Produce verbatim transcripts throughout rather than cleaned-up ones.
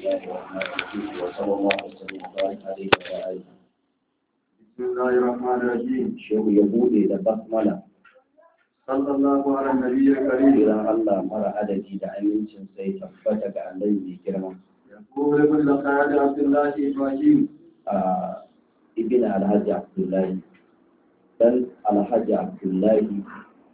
الله الرحمن الرحيم وصلى الله وسلم وبارك عليه وعلى آله. بسم الله الرحمن الرحيم. Shehu ya bude da basmala. Sallallahu ala nabiyyi karim. Kiran Allah mara adadi da amincin sai tabbata ga Annabi mai girma. Yaqulu ibn Laqad Abdullah Ibrahim. A ibn Alhaji Abdullahi dan Alhaji Abdullahi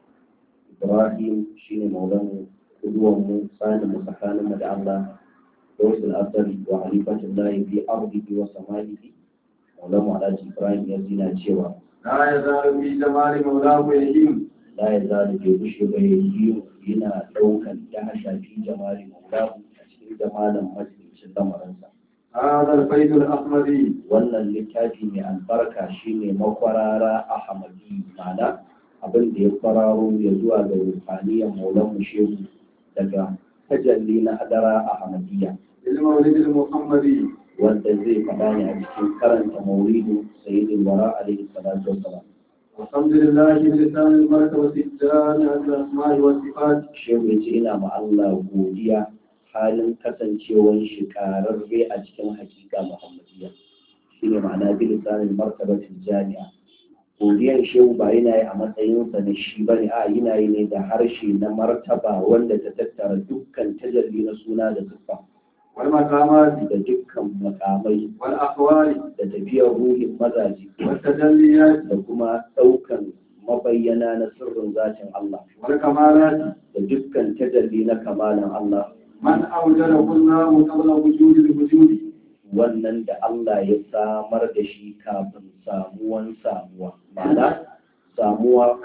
Ibrahim shine maulan kuduwan mu tsani mu tsakanin mu da Allah Dawsul Asari wa Halifatullahi fi ardihi wa samaihi. Maulan mu Alhaji Ibrahim ya zina cewa La yazalu fi jamali mawlahu yahim. la ya zalu bai bushe ba ya yi yana ɗaukan ya shafi jamali maulahu a cikin jamalin majalisin lamarinsa. Hadha al-fayd al-ahmadi. Wannan littafi mai albarka shine makwarara ahmadi, ma'ana abin da ya kwararo ya zuwa ga ruhaniyar maulan shehu daga tajalli na hadara ahmadiyya Bil mawlid al-muhammadi. wanda zai faɗa ne a cikin karanta maulidu sayyidul wara alaihi salatu wassalam. والحمد لله بلسان المرتبة الجامعة الأسماء والصفات. Shehu ya ce ina ma Allah godiya halin kasancewar shi ƙararre a cikin hakika Muhammadiyya. Shi ne ma'ana bilisanin martabatin jami'a. Godiyar shehu ba yana yi a matsayinsa na shi ba ne, a yana yi ne da harshe na martaba wanda ta tattara dukkan tajalli na suna da siffa. والمقامات Da dukkan makamai والأقوال da tafiyar ruhin mazaji والتجليات da kuma ɗaukan mabayyana na sirrin zatin Allah والكمالات. da dukkan tajalli na kamalan Allah. من أوجده الله قبل وجود الوجود. Wannan da Allah ya samar da shi kafin samuwan samuwa, ma'ana samuwa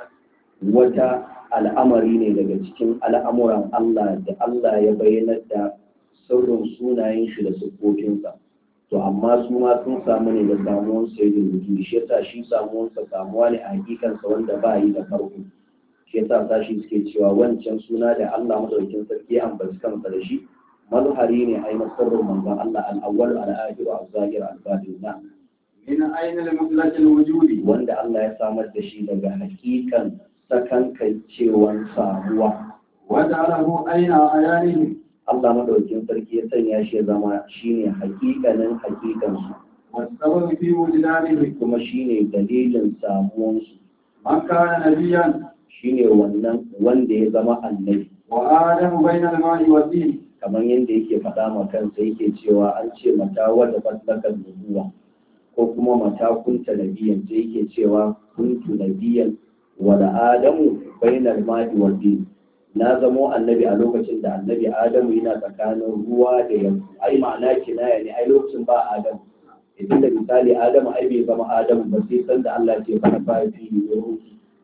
wata al'amari ne daga cikin al'amuran Allah da Allah ya bayyanar da sirrin sunayen shi da siffofinsa. To amma su ma sun samu ne da samuwan sayyidul wujud, shi yasa shi samuwansa samuwa ne a hakikansa wanda ba yi da farko. Shi yasa sashi suke cewa wancan suna da Allah madaukakin sarki an basu kansa da shi mazhari ne ai na sirrin manzon Allah al-awwal al-akhir al-zahir al-batin na من أين المطلق الوجود. wanda Allah ya samar da shi daga hakikan sakankancewan samuwa. وجعله أين أعيانه. Allah madaukakin sarki ya sanya shi ya zama shine hakikanin hakikansu والسبب في وجدانه. kuma shine dalilin samuwansu, من كان نبيا. shine wannan wanda ya zama annabi, وآدم بين الماء والدين. kamar yadda yake faɗa ma kansa yake cewa an ce mata wadda faslakan nubuwa ko kuma mata kunta nabiyan, sai yake cewa kuntu nabiyan wa da adamu bainal ma'i wal din. Na zamo annabi a lokacin da annabi adamu yana tsakanin ruwa da yanzu. Ai ma'ana kinaya ne, ai lokacin ba adamu. Idan da misali adamu ai bai zama adamu ba sai san da Allah ce fa fa fi ruhu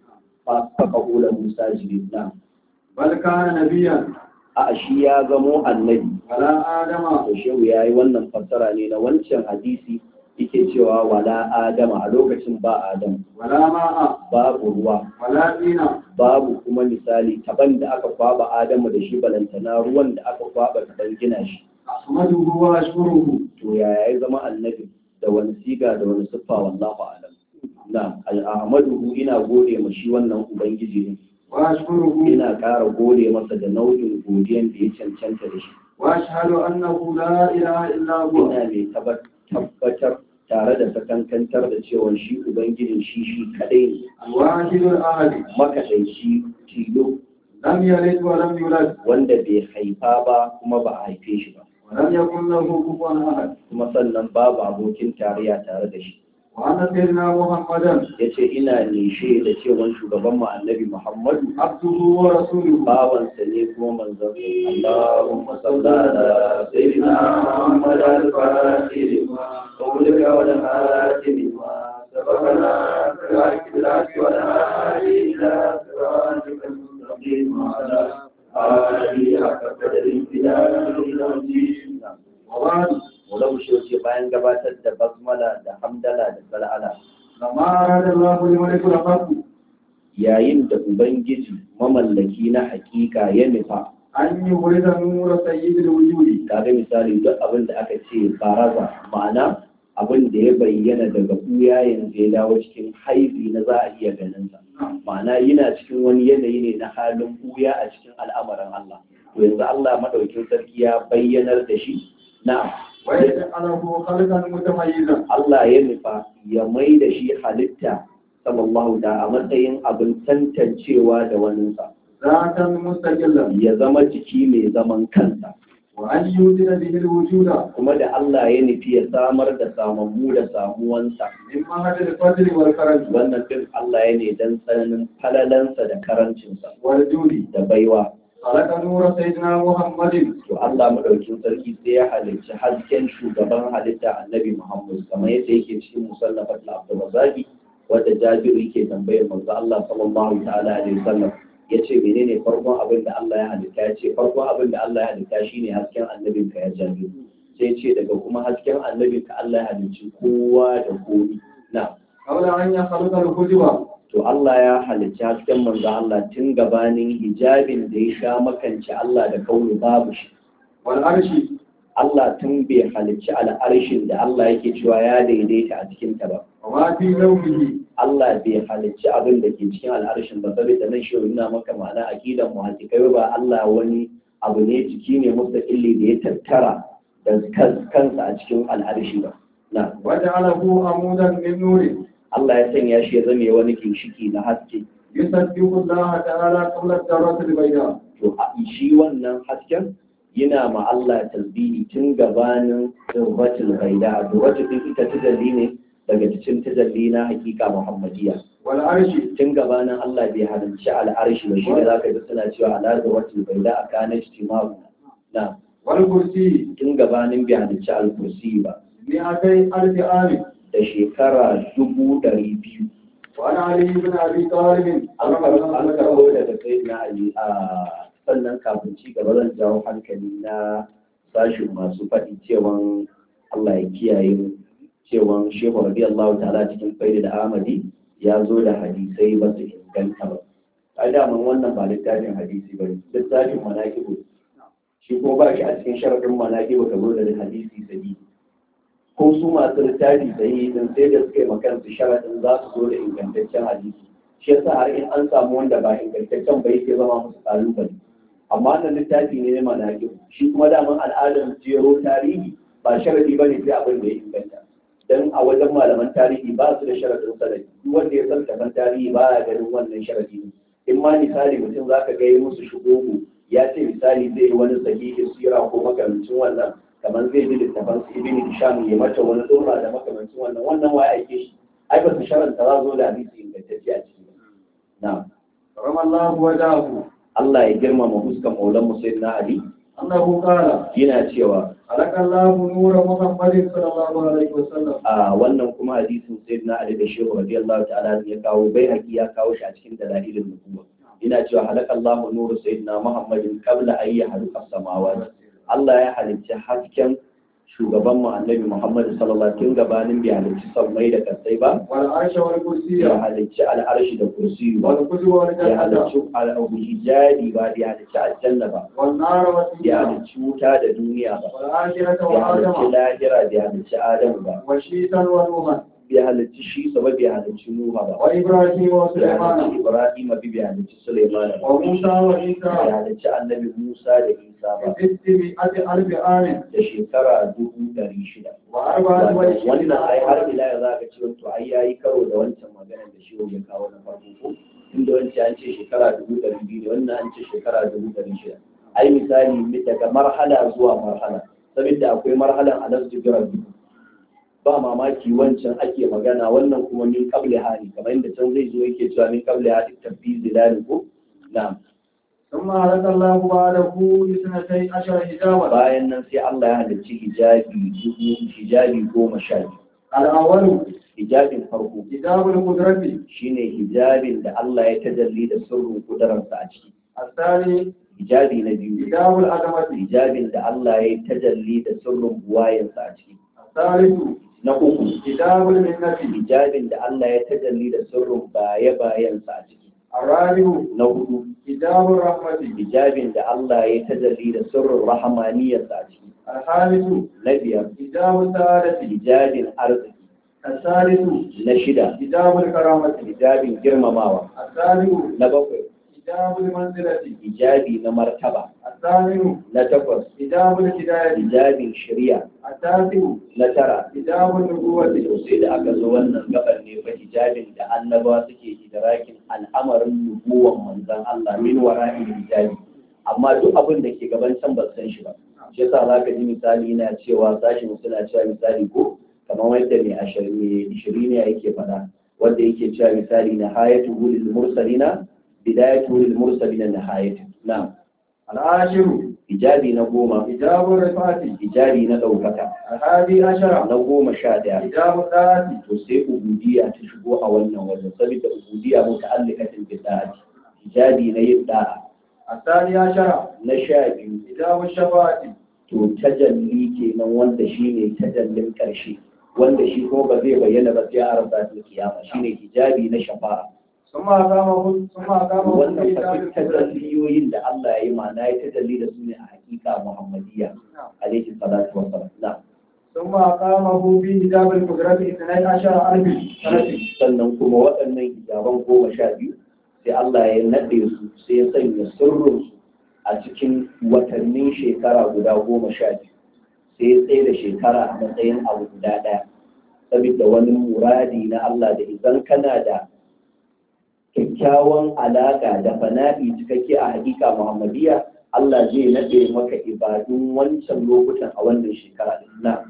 fa fa qawla musa jibna. بل كان نبيا. A shi ya zamo annabi. ولا آدم. To shehu yayi wannan fassara ne na wancan hadisi yake cewa wala adama, a lokacin ba adamu, ولا ماء. babu ruwa, ولا دين. babu kuma misali taban da aka kwaba adamu da shi balantana ruwan da aka kwaba taban gina shi. أحمده وأشكره. To yaya ya zama annabi da wani siga da wani siffa, wallahu alam. Na al-ahmadu ina gode ma shi wannan ubangiji ne, وأشكره. ina ƙara gode masa da nau'in godiyan da ya cancanta da shi. وأشهد أنه لا إله إلا هو. Ina mai tabbatar tare da sakankantar da cewa shi ubangijin shi shi kadai ne, الواحد الأحد. makaɗaici tilo لم يلد ولم يولد. wanda bai haifa ba kuma ba a haife shi ba, ولم يكن له كفوا أحد. kuma sannan babu abokin tarayya tare da shi. وأن سيدنا محمدا Ya ce ina nishe da cewan shugaban mu annabi Muhammadu عبده ورسوله. bawansa ne kuma manzon Allahumma salli ala sayyidina Muhammad al-Fatih wa qawlika wa al-hatim wa sabaqana bil-haqq wa al-hadi ila siratika al-mustaqim wa ala alihi haqqa qadri al-jin. وبعد. Mulau shi ce bayan gabatar da basmala da hamdala da sal'ala. لما أراد الله لملك الحق Yayin da Ubangiji mamallaki na hakika ya nufa, أن يبرز نور سيد الوجود. kaga misali duk abin da aka ce baraza, ma'ana abin da ya bayyana daga buya yanzu ya dawo cikin haifi na za a iya ganin sa, ma'ana yana cikin wani yanayi ne na halin buya a cikin al'amarin Allah. To yanzu Allah madaukin sarki ya bayyanar da shi na'am ويجعله خلقا متميزا. Allah ya nufa ya mai da shi halitta sallallahu da a matsayin abin tantancewa da waninsa ذاتا مستقلا. ya zama jiki mai zaman kansa وأن يوجد به الوجود kuma da Allah ya nufi ya samar da samammu da samuwansa من مهد الفضل والكرم wannan din Allah ya ne dan tsananin falalansa da karancinsa والجود. da baiwa خلق نور سيدنا محمد to Allah madaukin sarki sai ya halicci hasken shugaban halitta annabi Muhammad kamar yadda yake cikin musallafat al-Abdurrazzaqi wanda Jabir yake tambayar manzo Allah sallallahu ta'ala alaihi wasallam yace menene farkon abin da Allah ya halitta yace farkon abin da Allah ya halitta shine hasken annabinka ya Jabir sai ce daga kuma hasken annabinka Allah ya halicci kowa da komai na قبل أن يخلق الحجب. to Allah ya halicci hasken manzo Allah tun gabanin hijabin da ya sha makanci Allah da kauni babu shi والعرش. Allah tun bai halicci al'arshin da Allah yake cewa ya daidaita a cikin ta ba وما في لوحه. Allah bai halicci abin da ke cikin al'arshin ba saboda nan shi yana maka ma'ana aqidan muhaqqiqai ba Allah wani abu ne jiki ne mustaqilli da ya tattara da kansa a cikin al'arshi ba na وجعله عمودا من نور. Allah ya sanya shi ya zame wani ginshiki na haske يسبح الله تعالى قبل الذرة البيضاء. to a shi wannan hasken yana ma Allah tasbihi tun gabanin durratul baida durratul din ita tajalli ne daga cikin tajalli na hakika muhammadiyya والعرش. tun gabanin Allah bai halarci al'arshi ba shi da zaka ji suna cewa ala durratul baida a kana ijtima'u na والكرسي. tun gabanin bai halarci al-kursi ba مئتي ألف عام. da shekara dubu ɗari biyu وعن علي بن أبي طالب. an karɓo daga sai na ali a sannan kafin ci gaba zan jawo hankali na sashin masu faɗi cewan Allah ya kiyaye mu cewan shehu radiyallahu ta'ala cikin faida da amadi ya zo da hadisai ba su inganta ba ai da man wannan ba littafin hadisi ba littafin manaqibu shi ko ba shi a cikin sharadin manaqibu ka zo da hadisi sahihi ko su masu littafi sahihi din sai da suka yi makan su sharadin za su zo da ingantaccen hadisi shi yasa har in an samu wanda ba ingantaccen ba yake zama musu kalubale amma wannan littafi ne na manaqibu shi kuma daman al'adar jero tarihi ba sharadi bane sai abin da ya inganta dan a wajen malaman tarihi ba su da sharadin sanadi duk wanda ya san kaman tarihi ba ya ganin wannan sharadi ne in ma misali mutum zaka ga musu shugogo ya ce misali zai yi wani sahihi sira ko makamancin wannan kamar zai bi littafan su ibn hisham ya mata wani dora da makamancin wannan wannan waye ake shi ai ba su sharanta za zo da hadisi ingantacce a ciki na'am رحم الله وجهه. Allah ya girmama fuskan maulan mu sayyidina Ali أنه قال yana cewa خلق الله نور محمد صلى الله عليه وسلم. a wannan kuma hadisin sayyidina Ali da shehu radiyallahu ta'ala ya kawo bai haƙi ya kawo shi a cikin dalailin nubuwa yana cewa halakallahu nuru sayyidina Muhammadin qabla an yahluqa as-samawati Allah ya halicci hasken shugaban mu annabi Muhammad sallallahu alaihi wasallam gabanin bai halicci sammai da kasai ba والعرش والكرسي. ya halicci al'arshi da kursi ba والكتب ya والجنة. halicci al'ubuhijadi ba ya halicci aljanna ba والنار ya والدنيا. halicci wuta da duniya ba والآخرة ya halicci وآدم. lahira bai halicci adamu ba وشيطا ونوحا. bai halicci shi ba bai halicci nuha ba وإبراهيم bai halicci وسليمان. ibrahim ba bai halicci sulaiman ba وموسى bai وعيسى. halicci annabi musa da isa ba بستمائة ألف عام. da shekara dubu ɗari shida وأربعة وعشرين. wannan ai har ila ya za ka ce to ai yayi karo da wancan maganar da shi ya kawo na farko ko inda wancan an ce shekara dubu ɗari biyu ne wannan an ce shekara dubu ɗari shida ai misali daga marhala zuwa marhala saboda akwai marhalan alastu rabbi ba mamaki wancan ake magana wannan kuma min qabli hali kamar inda can zai zo yake cewa min qabli hali tabbi zilali ko na'am ثم خلق الله بعده اثنتي عشر حجابا. bayan nan sai Allah ya halicci hijabi dubu hijabi goma sha biyu الأول hijabin farko حجاب القدرة. shine hijabin da Allah ya tajalli da sirrin kudararsa a ciki الثاني hijabi na biyu حجاب العظمة. hijabin da Allah ya tajalli da sirrin buwayensa a ciki الثالث na uku حجاب المنة. hijabin da Allah ya tajalli da sirrin baye-bayensa a ciki الرابع na hudu حجاب الرحمة. hijabin da Allah ya tajalli da sirrin rahmaniyarsa a ciki الخامس na biyar حجاب السعادة. hijabin arziki الثالث na shida حجاب الكرامة. hijabin girmamawa السابع na bakwai حجاب المنزلة. hijabi na martaba. الثامن Na takwas, حجاب الهداية. hijabin shari'a. التاسع Na tara, حجاب النبوة. to sai da aka zo wannan gabar ne fa hijabin da annabawa suke idrakin al'amarin nubuwan manzon Allah min wara'i hijabi, amma duk abin da ke gaban can ba san shi ba. Shi yasa zaka ji misali na cewa sashin suna cewa misali ko kamar wanda mai ashirin ne yake faɗa, wanda yake cewa misali na hayatu lil mursalina bidayatu lil mursalina nihayatu. Na'am. العاشر hijabi na goma, حجاب الرفعة. hijabi na ɗaukaka. الحادي عشر na goma sha ɗaya, حجاب الطاعة. to sai ubudiyya ta shigo a wannan wajen saboda ubudiyya muta'allikatin bi da'ati, hijabi na yin da'a. الثاني عشر Na sha biyu, حجاب الشفاعة. to tajalli kenan wanda shine tajallin ƙarshe, wanda shi kuma ba zai bayyana ba sai a rabbul kiyama, shine hijabi na shafa'a. ثم أقامه ثم أقامه wannan في fa دار duk القدرة. tajalliyoyin da Allah ya yi ma'ana ya tajalli da su ne a hakika Muhammadiyya alaihi salatu wa salam. Na'am. ثم أقامه في حجاب القدرة اثني عشر ألف سنة. sannan kuma waɗannan hijaban goma sha biyu sai Allah ya naɗe su sai ya sanya sirrinsu a cikin watannin shekara guda goma sha biyu sai ya tsaye da shekara a matsayin abu guda ɗaya saboda wani muradi na Allah da idan kana da kyakkyawan alaƙa da fana'i cikakke a hakika Muhammadiyya, Allah zai naɗe maka ibadun wancan lokutan a wannan shekara din. Na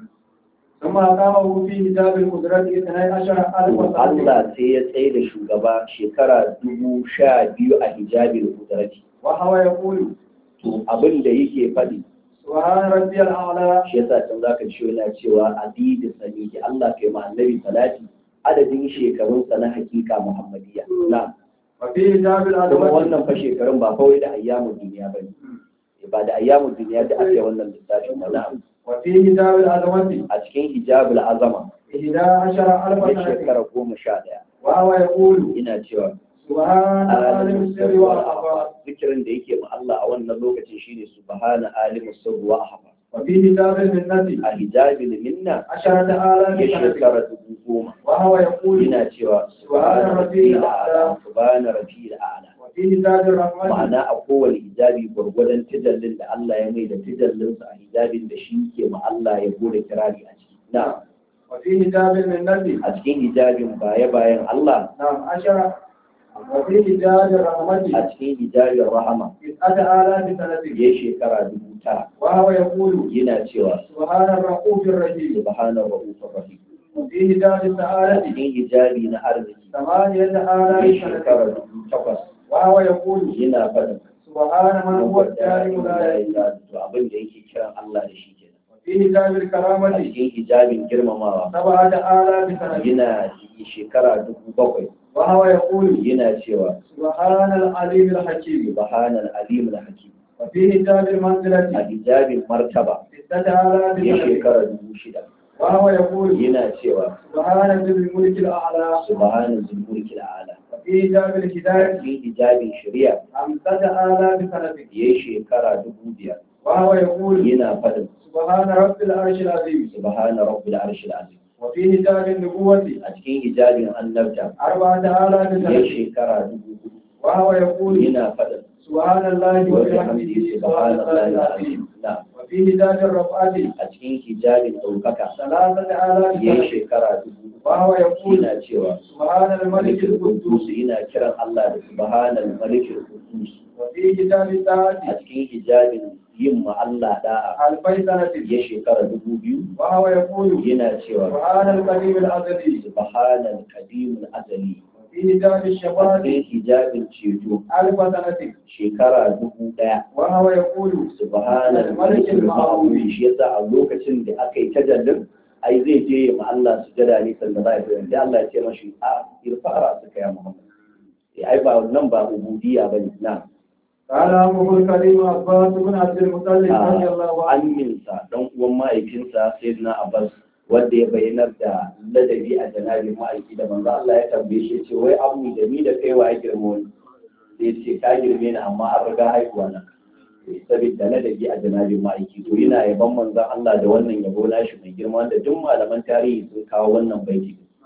ثم أقامه في حجاب القدرة اثني عشر ألف سنة. Allah sai ya tsaye da shugaba shekara dubu sha biyu a hijabin kudrati. وهو يقول To abin da yake faɗi سبحان ربي الأعلى. shi yasa can zaka ci yana cewa adidi sani Allah kai ma annabi salati adadin shekarunsa na hakika Muhammadiyya. Na وفي حجاب kuma العظمة. wannan fa shekarun ba kawai da ayyamun duniya ba ne, ba da ayyamun duniya da ake wannan lissafin ba. Na وفي حجاب العظمة a cikin hijabul azama إحدى عشر ألف ya سنة. shekara goma sha ɗaya وهو يقول ina cewa سبحان عالم السر والأخفى. zikirin da yake ma Allah a wannan lokacin shine subhana alimus sirri wa ahfa. وفي حجاب المنة A hijabil minna عشرة آلاف ya سنة. shekara dubu goma وهو يقول ina cewa subhana rabbil a'la subhana rabbil a'la. وفي حجاب الرحمة ma'ana a kowane hijabi gwargwadon tijallin da Allah ya mai da tijallinsa a hijabin da shi ke ma Allah ya gode kirari a ciki. Na وفي حجاب المنة a cikin hijabin baya bayan Allah نعم عشرة. وفي حجاب الرحمة a cikin hijabin rahama تسعة آلاف سنة. ya shekara dubu tara وهو يقول yana cewa سبحان الرؤوف الرحيم. subhana rahufur rahim. وفي حجاب a السعادة cikin hijabi na arziki ثمانية ya آلاف سنة. shekara dubu takwas وهو يقول yana faɗin سبحان من هو الدائم لا يزال. to abin da yake kiran Allah da shi kenan. وفي حجاب a الكرامة cikin hijabin girmamawa سبعة آلاف سنة. yana shekara dubu bakwai وهو يقول yana cewa سبحان العليم الحكيم. subhanal alim al hakim. وفي حجاب a المنزلة hijabin martaba ستة آلاف ya سنة. shekara dubu shida وهو يقول yana cewa سبحان ذي الملك الأعلى. subhanal zulmulki ala. وفي حجاب a الهداية cikin hijabin shari'a خمسة آلاف سنة. ya shekara dubu biyar وهو يقول yana faɗin سبحان رب العرش العظيم. subhana rabbil arshil azim. وفي حجاب النبوة a cikin hijabin annabta أربعة آلاف ya سنة. shekara dubu hudu وهو يقول yana faɗin سبحان الله wa وبحمده bihamdihi سبحان الله subhanallahi العظيم. alazim. Na وفي حجاب الرفعة a cikin hijabin ɗaukaka ثلاثة آلاف ya سنة. shekara dubu hudu وهو يقول yana cewa سبحان الملك malikul القدوس. qudus yana kiran Allah da subhanal malikul qudus. وفي حجاب a الطاعة cikin hijabin yin ma Allah da'a ألفي سنة. ya shekara dubu biyu وهو يقول yana cewa سبحان القديم الأزلي. subhanal qadimul azali. وفي حجاب a الشفاعة cikin hijabin ceto ألف سنة. shekara dubu ɗaya وهو يقول subhanal malikul ma'bud. shi yasa a lokacin da aka yi tajallin ai zai je ma Allah sujada ne sannan za ya sai Allah ya ce mashi a irfara suka ya Muhammad. Eh, ai ba nan ba ubudiyya bane. Na قال أبوه الكريم عباس بن عبد المطلب رضي الله عنه. aminsa dan uwan mahaifinsa sayyidina Abbas wanda ya bayyanar da ladabi a janabin ma'aiki da manzo Allah ya tambaye shi ce wai abu da ni da kai wa ya girma wani sai ce ka girme ni amma an riga haihuwa na saboda ladabi a janabin ma'aiki to yana yaban manzon Allah da wannan yabo nashi mai girma wanda duk malaman tarihi sun kawo wannan baiti.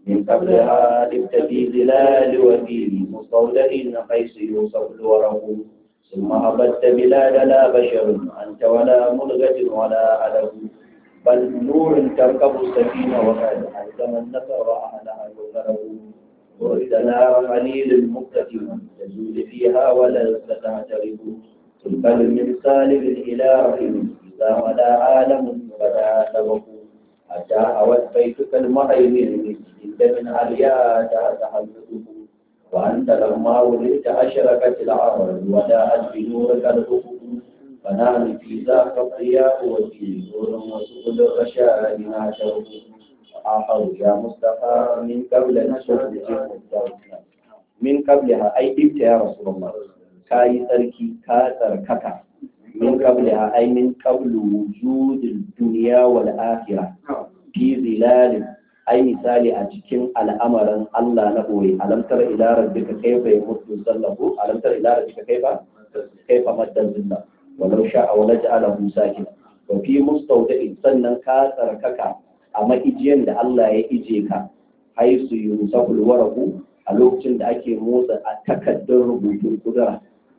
من قبلها لبت في ظلال وفي مستودع حيث يوصف الورق ثم هبت بلاد لا بشر أنت ولا ملغة ولا علم بل نور تركب السفينة وقد علم النفر وأهلها الغرب ورد نار خليل المقتتم تزول فيها ولا تعترف تنقل من سالب إلى رحم إذا ولا عالم ولا سبق حتى هوت بيتك المهيمن إن من عليا تحدثه وأنت لما ولدت أشركت العرب وجاءت بنورك الأفق فنام في ذاك الضياء وفي نور وسبل الرشاد نعشه آخر يا مصطفى من قبل نشر من قبلها أي إبت يا رسول الله كاي تركي كاتر ككا من قبلها أي من قبل وجود الدنيا والآخرة في ظلال أي مثال أجكين الأمر الله نبوي ألم تر إلى ربك كيف يمد ظله ألم تر إلى ربك كيف كيف مد الظل ولو شاء ولجعله ساكنا وفي مستودع سنن كاتر ككا أما إجيان da Allah ya ije ka haisu yusaful waraku a lokacin da ake motsa a takaddar rubutun kudura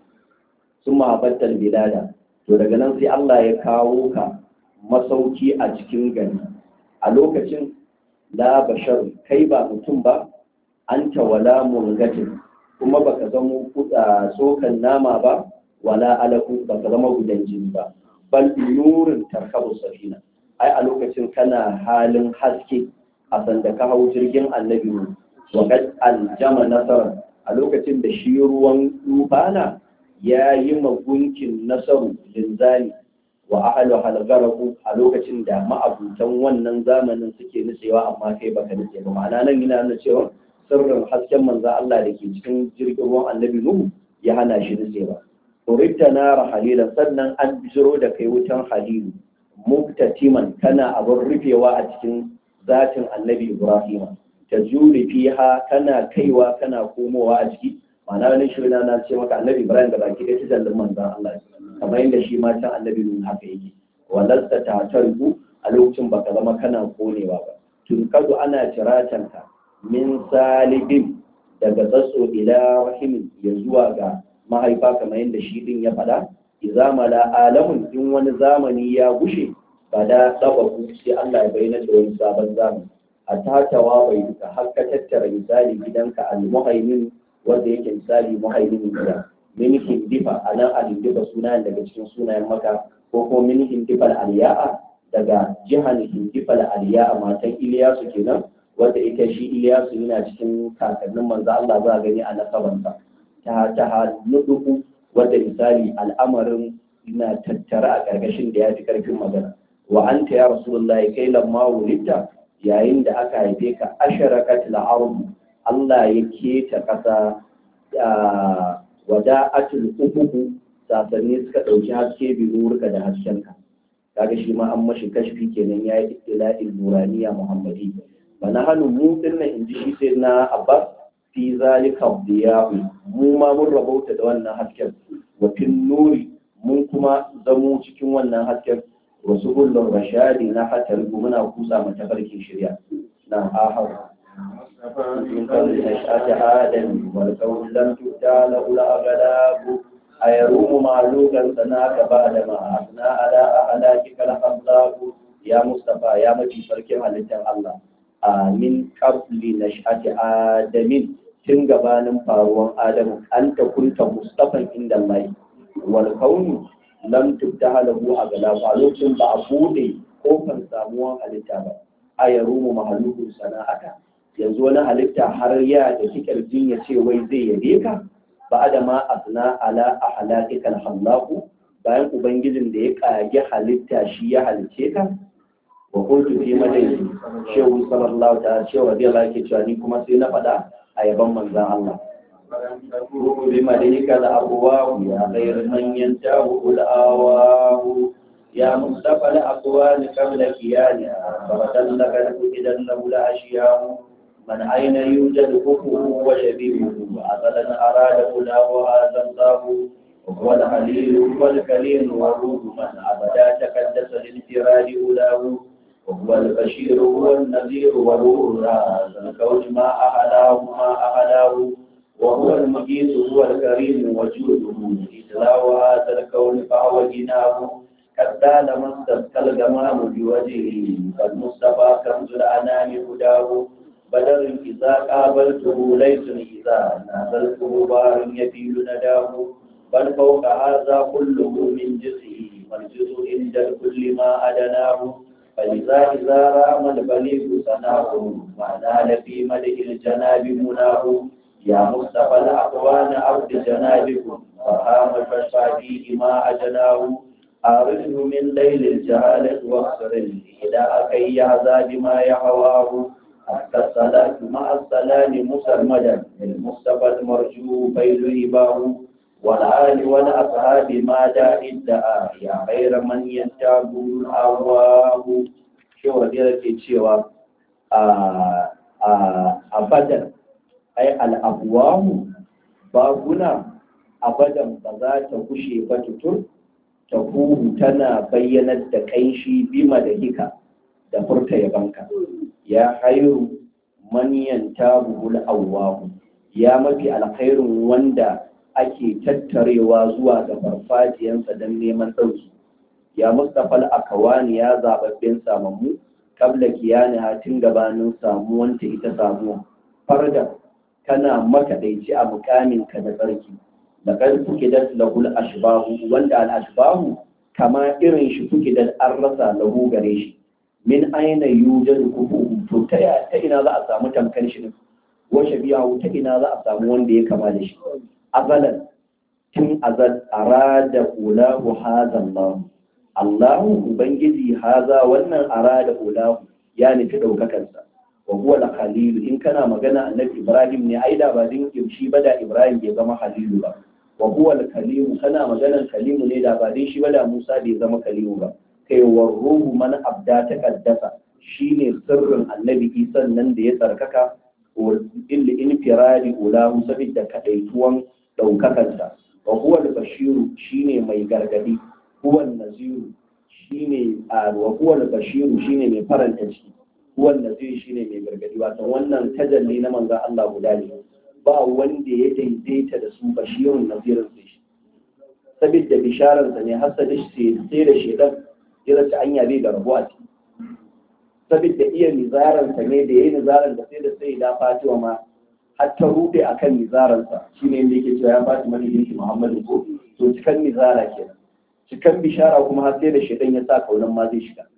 sun mahabbatar bilada to daga nan sai Allah ya kawo ka masauki a cikin gari a lokacin la bashar kai ba mutum ba anta wala mulgatin kuma baka zama kuda tsokan nama ba wala alaku baka zama gudan jini ba bal nurin tarkabu safina ai a lokacin kana halin haske a sanda ka hau jirgin annabi ne wa kad aljama nasara a lokacin da shi ruwan dubana ya yi magunkin nasaru linzani wa ahlu halgaraku a lokacin da ma'abutan wannan zamanin suke nutsewa amma kai baka nutse ba ma'ana nan yana nuna cewa sirrin hasken manzo Allah da ke cikin jirgin ruwan annabi Nuhu ya hana shi nutsewa urita nara halila sannan an bijiro da kai wutan halilu muktatiman kana abin rufewa a cikin zatin annabi Ibrahim ta juri fiha kana kaiwa kana komowa a ciki ma'ana wani shirin na ce maka annabi Ibrahim da baki ɗaya ta jallin manzan Allah kamar yadda shi ma can annabi Nuhu haka yake walasta ta tarbu a lokacin baka zama kana konewa ba tun kadu ana ciratan ka min salibin daga tsatso ila rahimin ya zuwa ga mahaifa kamar yadda shi din ya faɗa iza mala alamun in wani zamani ya gushe ba da sababu sai Allah ya bayyana da wani sabon zamani a tatawa bai duka har ka tattara misali gidanka al-muhaimin wanda yake misali muhaimin gida min hindifa anan al-hindifa sunayen daga cikin sunayen maka ko ko min hindifa al-aliya'a daga jihar hindifa al-aliya'a matan Iliyasu kenan wanda ita shi Iliyasu yana cikin kakannin manzo Allah za a gani a nasabansa ta ta haludu wanda misali al'amarin na tattara a ƙarƙashin da ya fi ƙarfin magana wa anta ya rasulullahi kai lamma wulita yayin da aka haife ka asharakat al-ardh Allah ya keta ƙasa wada'atul ufuq sasanni suka ɗauki haske bi nurka da haskenka kaga shi ma an mashi kashfi kenan yayi ittila'il nuraniya muhammadi bana hannu mu dinnan inji shi sai na Abbas fi zalika diyahu mu ma mun rabauta da wannan hasken wa fin nuri mun kuma zamo cikin wannan hasken wasu kullum rashadi na hatar muna kusa mata farkin shirya na ahar in kalli na shata adam wal kawun lam tuta la ula agalabu ayarumu malukan sana ka ba da ma na ala ala kikal hamzabu ya mustafa ya mafi farkin halittar Allah amin qabli nashati adamin tun gabanin faruwan adamu an ta kunta mustafan inda mai wal kaunu lam tubtaha lahu agala a lokacin ba a bude kofar samuwan halitta ba a yarumu mahaluku sana'ata yanzu wani halitta har ya da kikirjin ya ce wai zai yabe ka ba da ma asna ala ahlakikal hamlaku bayan ubangijin da ya kage halitta shi ya halice ka wa kuntu fi madai shehu sallallahu ta'ala shehu radiyallahu anhu cewa ni kuma sai na faɗa a yaban manzan Allah. Rubi madika da abuwahu ya khairu man yantahu al-awahu ya mustafa al-aqwal qabla qiyani faradan laka idan lahu al-ashiyahu man ayna yujad hukumu wa shabihuhu azalan arada ulahu hadha Allah wa al-halil wal kalim wa ruhu man abada taqaddasa lil firadi ulahu وهو البشير هو النذير وهو ذا الكون ما أهلاه ما أهلاه وهو المجيد هو الكريم وجوده إجلاه هذا الكون فهو جناه قد دال ما استبقى الجمام بوجهه فالمصطفى كنز الأنام هداه بدر إذا قابلته ليس إذا نازلته بار يبيل نداه بل فوق هذا كله من جزئه والجزء عند الكل ما أدناه فلذا إذا رام البليغ سناه ونال في مدح الجناب مناه يا مصطفى الأقوان عبد جنابكم فهام الفشفى فيه ما أجناه أعرفه من ليل الجهالة واقصر الإله كي يهزى بما يهواه حتى الصلاة مع السلام مسرمدا للمصطفى المرجو بيل هباه والآل والأصحاب ما دا ادعى يا غير من ينتاب الأواه شو ذلك شوى أبدا أي الأبواه بابنا أبدا بذات كشي فتتر تفوه تنا بينت كيشي بما دهيك دفرت يبنك يا خير من ينتابه الأواه يا مفي الخير وندا ake tattarewa zuwa ga farfajiyansa don neman ɗauki ya mustapha al-akawani ya zababbin samammu kabla kiyani hatin gabanin samuwanta ita samuwa farda kana makaɗaici a mukamin ka da tsarki da kan kuke da lahul ashbahu wanda al-ashbahu kama irin shi kuke da an rasa lahu gare shi min aina yujadu kufu to ta ta ina za a samu tamkan shi wa shabihu ta ina za a samu wanda ya kama da shi azalan tun azal arada ulahu haza Allah Allahu ubangiji haza wannan arada ulahu ya nufi daukakansa wa huwa al-khalil in kana magana annabi Ibrahim ne ai da ba din shi ba da Ibrahim bai zama khalilu ba wa huwa al-kalim kana maganan kalimu ne da ba din shi ba da Musa bai zama kalimu ba kai wa ruhu man abda ta kaddasa shine sirrin annabi Isa nan da ya tsarkaka illi infiradi ulahu sabida kadaituwan daukakansa wa huwa al-bashiru shine mai gargadi huwa an-naziru shine wa huwa al-bashiru shine mai faranta ciki huwa an-naziru shine mai gargadi wato wannan tajalli na manzon Allah guda ne ba wanda ya daidaita da su bashirun nazirun sai shi sabida bisharar sa ne hasada shi sai da shedan ya zaci an yabe da rabuwa ce sabida iya nizaran sa ne da yayin nizaran da sai da sai da Fatima ma har ta rufe a kan nizaransa shi ne yake cewa ya faɗi mani dinki Muhammadu ko to cikan nizara ke cikan bishara kuma har sai da shaidan ya sa kaunan ma zai shiga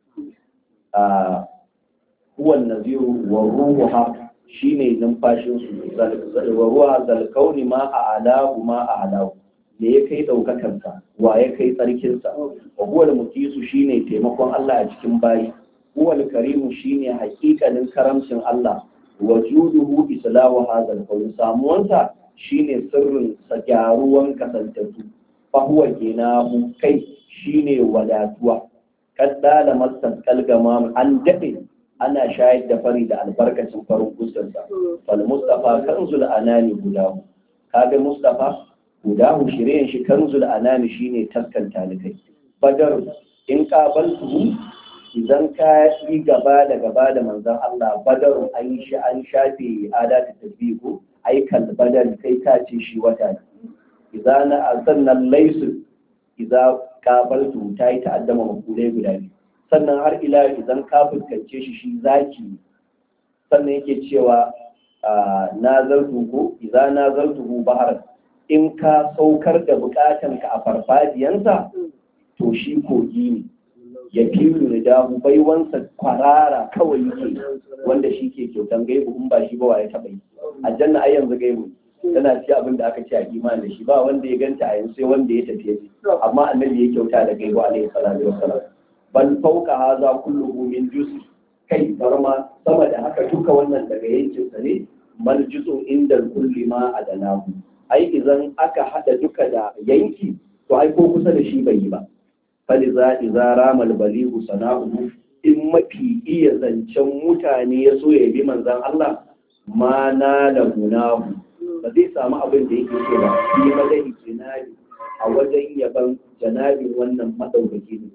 a huwan naziru wa ruha shine numfashin su wa ruha zalkauni ma a alahu ma a alahu me ya kai daukakan sa wa ya kai tsarkin sa wa huwa al-muqisu shine taimakon Allah a cikin bayi huwa al-karimu shine hakikanin karamcin Allah wajuduhu islahu hadha al-qawl samuwansa shine sirrin sa gyaruwan kasantattu fa huwa ginahu kai shine wadatuwa kaddala masal kalgama an dade ana shayar da fari da albarkacin farin kuskarsa fal mustafa kanzul anani gudahu kaga mustafa gudahu shirin shi kanzul anani shine taskanta ni kai badar in qabaltu idan ka yi gaba da gaba da manzon Allah badarun an shi an shafe adatu tasbihu ai kal badar kai ka ce shi wata ne idan sannan laysu idan qabaltu ta yi ta'addama makulai guda biyu sannan har ila idan ka fuskance shi shi zaki sannan yake cewa nazartu ko idan nazartu bahar in ka saukar da bukatanka a farfajiyansa to shi kogi ne ya filu da damu baiwansa kwarara kawai yake wanda shi ke kyautan gaibu in ba shi ba wa ya taɓa yi aljanna ai yanzu gaibu tana ci abin da aka ce a imani da shi ba wanda ya ganta a yanzu sai wanda ya tafiye amma annabi ya kyauta da gaibu alaihi salatu wassalam bal fawqa hadha kulluhu min juz'i kai barma sama da haka duka wannan daga yankin sa ne mal juz'u inda kulli ma adalahu ai idan aka hada duka da yanki to ai ko kusa da shi bai yi ba faliza iza ramal balihu sana'uhu in mafi iya zancen mutane ya so ya bi manzan Allah ma na da gunahu ba zai samu abin da yake so ba fi madai jinabi a wajen yaban janabin wannan madaukaki ne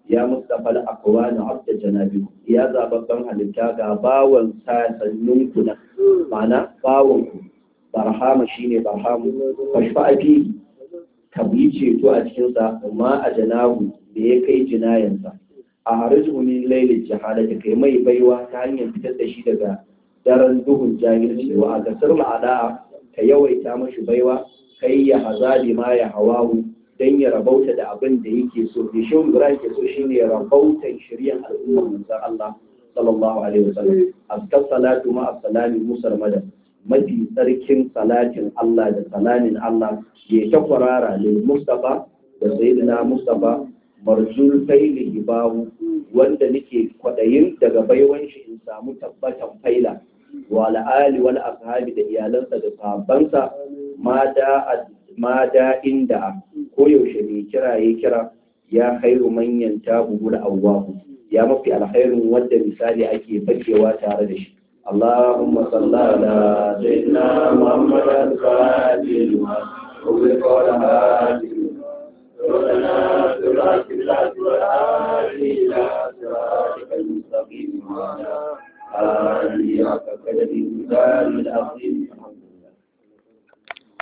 ya mustafa al-aqwan abda janabi ya zababban halitta ga bawan sasanninku na ma'ana bawan ku barhama shine barhamu fashfa fi ka yi ceto a cikin sa amma a janahu da ya kai jinayansa a harju min lailil jahalati kai mai baiwa ta hanyar fitar da shi daga daren duhun jahilci wa a gasar ma'ada ka yawaita mashi baiwa kai ya hazabi ma ya hawawu dan ya rabauta da abin da yake so da shi Ibrahim ke so shine ya rabauta shiryan al'ummar manzon Allah sallallahu alaihi wasallam azkar salatu ma as-salami musarmada mafi tsarkin salatin Allah da salamin Allah ya ta kwarara lil Mustafa da sayyidina Mustafa marzul faili hibahu wanda nake kwadayin daga baiwan shi in samu tabbatan faila wa al'ali wal ashabi da iyalansa da sahabbansa ma da ma da inda koyaushe mai kira ya kira ya khairu manyan tabuhul awwahu ya mafi alkhairin wanda misali ake fakewa tare da shi Allahumma salli ala sayyidina Muhammad al-Fatih wa ala alihi ربنا صراط الله والآلي إلى صراطك المستقيم وعلى آله حق قدره العظيم